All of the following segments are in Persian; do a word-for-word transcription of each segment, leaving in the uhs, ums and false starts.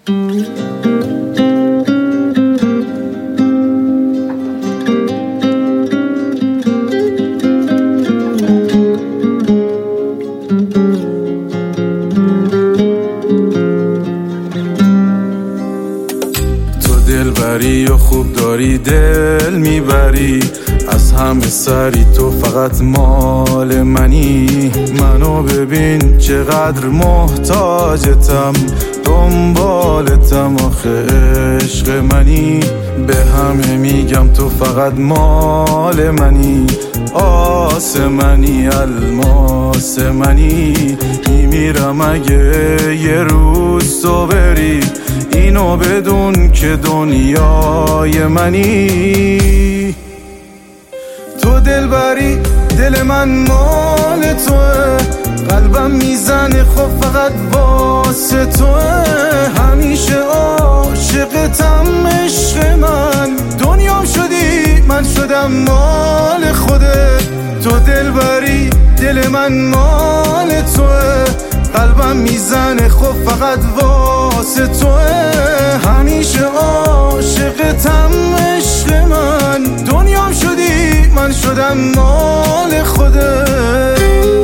دلبری و خوب داری دل میبری از همه سری، تو فقط مال منی. منو ببین چقدر محتاجتم، دنبالتم آخه عشق منی. به همه میگم تو فقط مال منی، آسمنی الماس منی. میمیرم اگه یه روز تو بری، اینو بدون که دنیای منی. تو دلبری دل من مال توه، قلبم میزنه خب فقط واسه توه. همیشه عاشقتم عشق من، دنیام شدی من شدم مال خودت. تو دلبری دل من مال توه، قلبم میزنه خب فقط واسه توه. همیشه عاشقتم عشق من، دنیام شدی من شدم مال خودت.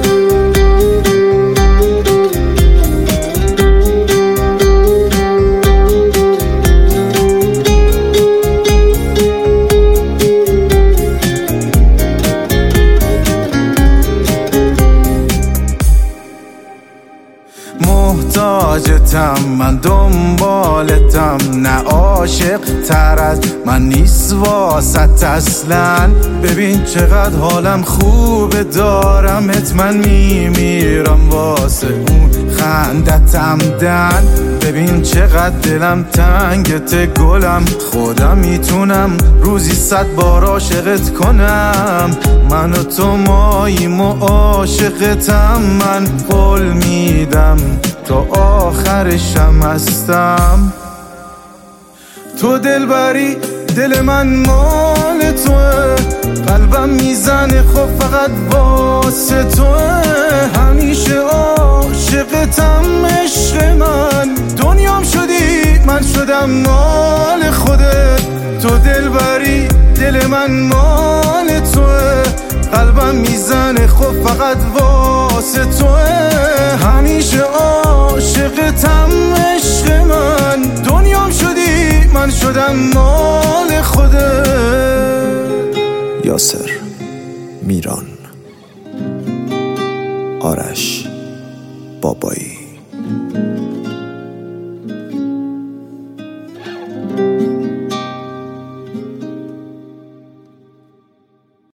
محتاجتم من، دنبالتم، نه عاشق تر از من نیست واسط اصلا. ببین چقدر حالم خوبه دارمت، من میمیرم واسه اون خندتم دن. ببین چقدر دلم تنگت گلم، خودم میتونم روزی صد بار عاشقت کنم. من و تو ماییم و عاشقتم، من قول میدم تا آخرشم هستم. تو دلبری دل من مال توه، قلبم میزنه خب فقط واسه توه. همیشه عاشقتم عشق من، دنیام شدی من شدم مال خودت. تو دلبری دل من مال توه، قلبم میزنه خب فقط واسه توه. همیشه عاشقتم عشق من، دنیام شدی من شدم مال خودت. یاسر، میران، آرش بابایی.